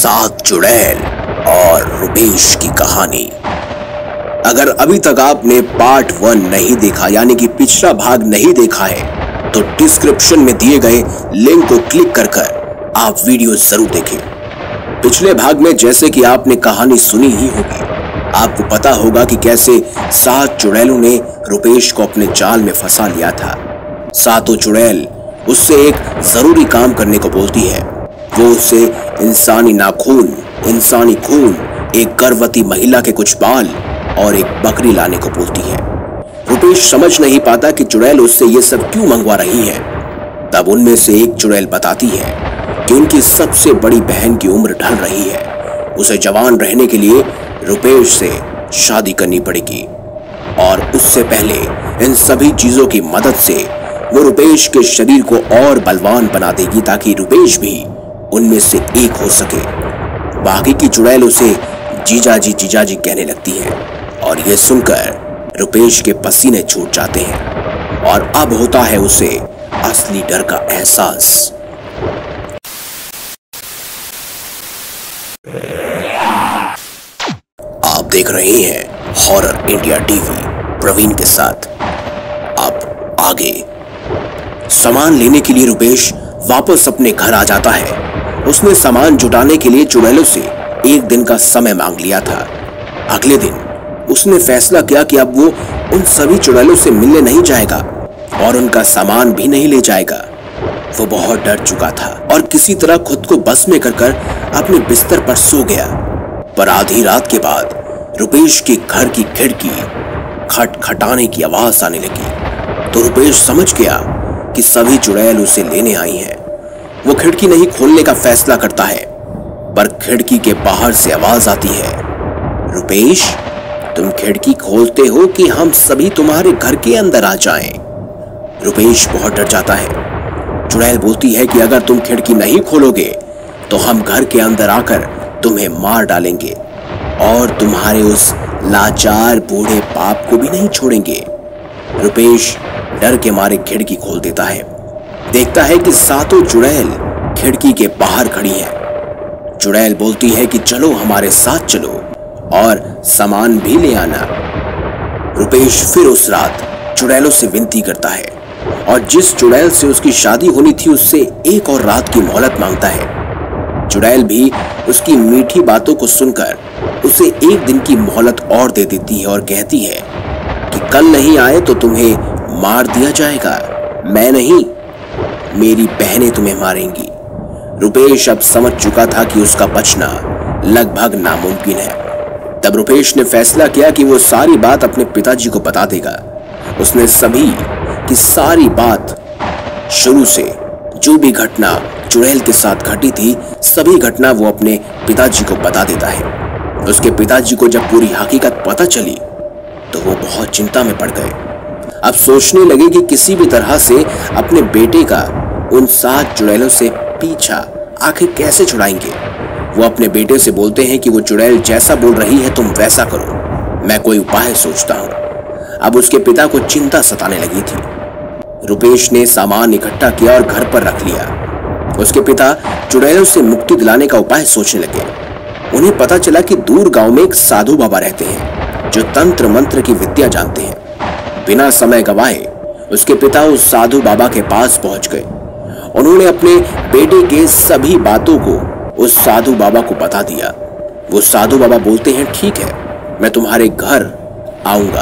सात चुड़ैल और रुपेश की कहानी। अगर अभी तक आपने पार्ट 1 नहीं देखा यानी कि पिछला भाग नहीं देखा है तो डिस्क्रिप्शन में दिए गए लिंक को क्लिक कर आप वीडियो जरूर देखें। पिछले भाग में जैसे कि आपने कहानी सुनी ही होगी, आपको पता होगा कि कैसे सात चुड़ैलों ने रुपेश को अपने जाल में फंसा लिया था। सातों चुड़ैल उससे एक जरूरी काम करने को बोलती है। वो उससे इंसानी नाखून, इंसानी खून, एक गर्भवती महिला के कुछ बाल और एक बकरी लाने को बोलती है। रुपेश समझ नहीं पाता कि चुड़ैल उससे ये सब क्यों मंगवा रही है। तब उनमें से एक चुड़ैल बताती है कि उनकी सबसे बड़ी बहन की उम्र ढल रही है, उसे जवान रहने के लिए रुपेश से शादी करनी पड़ेगी और उससे पहले इन सभी चीजों की मदद से वो रुपेश के शरीर को और बलवान बना देगी ताकि रुपेश भी उनमें से एक हो सके। बाकी की चुड़ैल उसे जीजाजी जीजाजी कहने लगती है और ये सुनकर रुपेश के पसीने छूट जाते हैं और अब होता है उसे असली डर का एहसास। आप देख रहे हैं हॉरर इंडिया टीवी प्रवीण के साथ। अब आगे सामान लेने के लिए रुपेश वापस अपने घर आ जाता है। उसने सामान जुटाने के लिए चुड़ैलों से एक दिन का समय मांग लिया था। अगले दिन उसने फैसला किया कि अब वो उन सभी चुड़ैलों से मिलने नहीं जाएगा और उनका सामान भी नहीं ले जाएगा। वो बहुत डर चुका था और किसी तरह खुद को बस में कर अपने बिस्तर पर सो गया। पर आधी रात के बाद रुपेश के घर की खिड़की खटखटाने की आवाज आने लगी तो रुपेश समझ गया कि सभी चुड़ैल उसे लेने आई हैं। वो खिड़की नहीं खोलने का फैसला करता है, पर खिड़की के बाहर से आवाज आती है, रुपेश, तुम खिड़की खोलते हो कि हम सभी तुम्हारे घर के अंदर आ जाएं? रुपेश बहुत डर जाता है। चुड़ैल बोलती है कि अगर तुम खिड़की नहीं खोलोगे तो हम घर के अंदर आकर तुम्हें मार डालेंगे और तुम्हारे उस लाचार बूढ़े बाप को भी नहीं छोड़ेंगे। रुपेश डर के मारे खिड़की खोल देता है। देखता है कि सातों चुड़ैल खिड़की के बाहर खड़ी हैं। चुड़ैल बोलती है कि चलो हमारे साथ चलो और सामान भी ले आना। रुपेश फिर उस रात चुड़ैलों से विनती करता है और जिस चुड़ैल से उसकी शादी होनी थी उससे एक और रात की मोहलत मांगता है। चुड़ैल भी उसकी मीठी बातों को सुनकर उसे एक दिन की मोहलत और दे देती है और कहती है कि कल नहीं आए तो तुम्हें मार दिया जाएगा। मैं नहीं, मेरी बहनें तुम्हें मारेंगी। रुपेश अब समझ चुका था कि उसका बचना लगभग नामुमकिन है। तब रुपेश ने फैसला किया कि वो सारी बात अपने पिताजी को बता देगा। उसने सभी की सारी बात शुरू से जो भी घटना चुड़ैल के साथ घटी थी सभी घटना वो अपने पिताजी को बता देता है। उसके पिताजी को जब पूरी हकीकत पता चली तो वो बहुत चिंता में पड़ गए। अब सोचने लगे कि किसी भी तरह से अपने बेटे का उन सात चुड़ैलों से पीछा आखिर कैसे छुड़ाएंगे। वो अपने बेटे से बोलते हैं कि वो चुड़ैल जैसा बोल रही है तुम वैसा करो, मैं कोई उपाय सोचता हूँ। अब उसके पिता को चिंता सताने लगी थी। रुपेश ने सामान इकट्ठा किया और घर पर रख लिया। उसके पिता चुड़ैलों से मुक्ति दिलाने का उपाय सोचने लगे। उन्हें पता चला कि दूर गांव में एक साधु बाबा रहते हैं जो तंत्र मंत्र की विद्या जानते हैं। बिना समय गवाए उसके पिता उस साधु बाबा के पास पहुंच गए। उन्होंने अपने बेटे के सभी बातों को उस साधु बाबा को बता दिया। वो साधु बाबा बोलते हैं ठीक है, मैं तुम्हारे घर आऊंगा।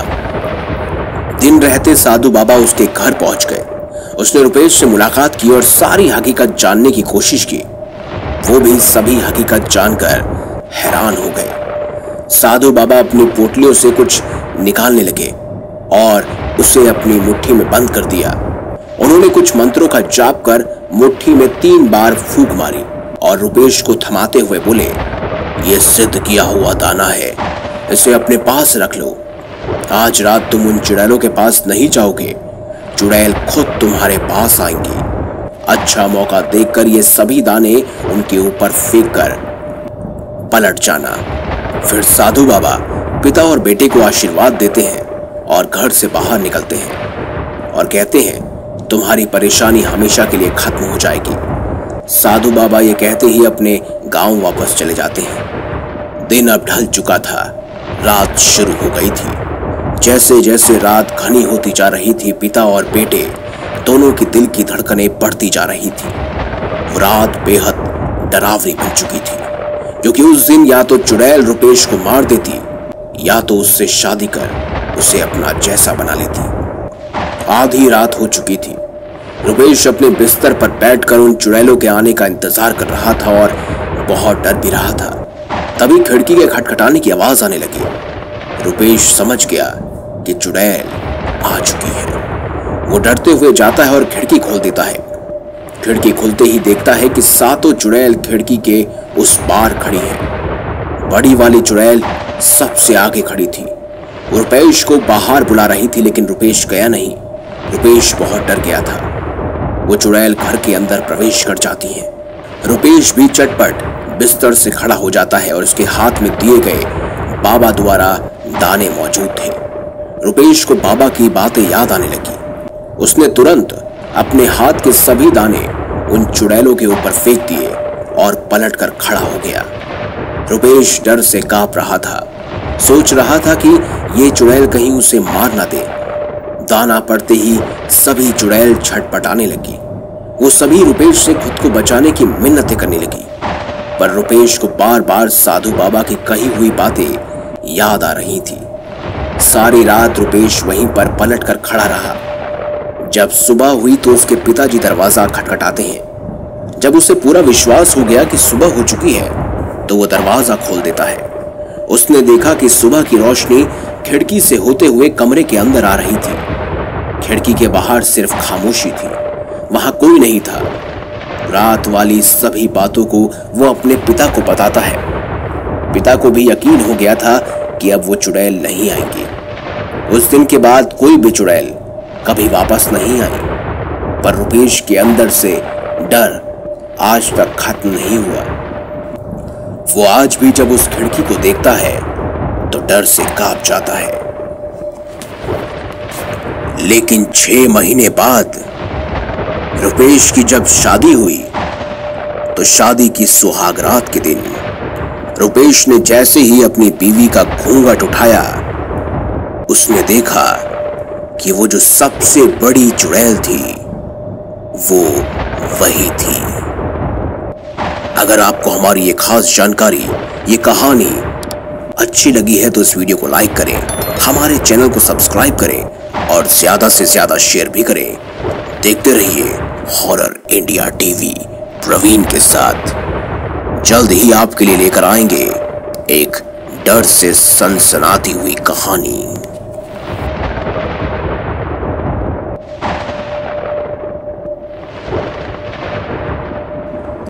दिन रहते साधु बाबा उसके घर पहुंच गए। उसने रुपेश से मुलाकात की और सारी हकीकत जानने की कोशिश की। वो भी सभी हकीकत जानकर हैरान हो गए। साधु बाबा अपनी पोटलियों से कुछ निकालने लगे और उसे अपनी मुट्ठी में बंद कर दिया। उन्होंने कुछ मंत्रों का जाप कर मुट्ठी में 3 बार फूंक मारी और रुपेश को थमाते हुए बोले, यह सिद्ध किया हुआ दाना है, इसे अपने पास रख लो। आज रात तुम उन चुड़ैलों के पास नहीं जाओगे, चुड़ैल खुद तुम्हारे पास आएंगी। अच्छा मौका देखकर ये सभी दाने उनके ऊपर फेंक कर पलट जाना। फिर साधु बाबा पिता और बेटे को आशीर्वाद देते हैं और घर से बाहर निकलते हैं और कहते हैं तुम्हारी परेशानी हमेशा के लिए खत्म हो जाएगी। साधु बाबा ये कहते ही अपने गांव वापस चले जाते हैं। दिन अब ढल चुका था, रात शुरू हो गई थी। जैसे जैसे रात घनी होती जा रही थी, पिता और बेटे दोनों की दिल की धड़कनें बढ़ती जा रही थी। वो रात बेहद डरावनी बन चुकी थी, क्योंकि उस दिन या तो चुड़ैल रुपेश को मार देती या तो उससे शादी कर उसे अपना जैसा बना लेती। आधी रात हो चुकी थी। रुपेश अपने बिस्तर पर बैठकर उन चुड़ैलों के आने का इंतजार कर रहा था और बहुत डर भी रहा था। तभी खिड़की के खटखटाने की आवाज आने लगी। रुपेश समझ गया कि चुड़ैल आ चुकी है। वो डरते हुए जाता है और खिड़की खोल देता है। खिड़की खुलते ही देखता है कि सातों चुड़ैल खिड़की के उस पार खड़ी है। बड़ी वाली चुड़ैल सबसे आगे खड़ी थी। रुपेश को बाहर बुला रही थी, लेकिन रुपेश गया नहीं। रुपेश बहुत डर गया था। वो चुड़ैल घर के अंदर प्रवेश कर जाती है। रुपेश भी चटपट बिस्तर से खड़ा हो जाता है और उसके हाथ में दिए गए बाबा द्वारा दाने मौजूद थे। रुपेश को बाबा की बातें याद आने लगी। उसने तुरंत अपने हाथ के सभी दाने उन चुड़ैलों के ऊपर फेंक दिए और पलटकर खड़ा हो गया। रुपेश डर से कांप रहा था। सोच रहा था कि ये चुड़ैल कहीं उसे मार ना दे। दाना पड़ते ही सभी चुड़ैल छटपटाने लगी। वो सभी रुपेश से खुद को बचाने की मिन्नतें करने लगी, पर रुपेश को बार बार साधु बाबा की कही हुई बातें याद आ रही थी। सारी रात रुपेश वहीं पर पलटकर खड़ा रहा। जब सुबह हुई तो उसके पिताजी दरवाजा खटखटाते हैं। जब उसे पूरा विश्वास हो गया कि सुबह हो चुकी है, तो वो दरवाजा खोल देता है। उसने देखा कि सुबह की रोशनी खिड़की से होते हुए कमरे के अंदर आ रही थी। खिड़की के बाहर सिर्फ खामोशी थी, वहां कोई नहीं था। रात वाली सभी बातों को वो अपने पिता को बताता है। पिता को भी यकीन हो गया था कि अब वो चुड़ैल नहीं आएंगी। उस दिन के बाद कोई भी चुड़ैल कभी वापस नहीं आई, पर रुपेश के अंदर से डर आज तक खत्म नहीं हुआ। वो आज भी जब उस खिड़की को देखता है तो डर से कांप जाता है। लेकिन 6 महीने बाद रुपेश की जब शादी हुई, तो शादी की सुहागरात के दिन रुपेश ने जैसे ही अपनी बीवी का घूंघट उठाया, उसने देखा कि वो जो सबसे बड़ी चुड़ैल थी वो वही थी। अगर आपको हमारी ये खास जानकारी, ये कहानी अच्छी लगी है तो इस वीडियो को लाइक करें, हमारे चैनल को सब्सक्राइब करें और ज्यादा से ज्यादा शेयर भी करें। देखते रहिए हॉरर इंडिया टीवी प्रवीण के साथ। जल्द ही आपके लिए लेकर आएंगे एक डर से सनसनाती हुई कहानी।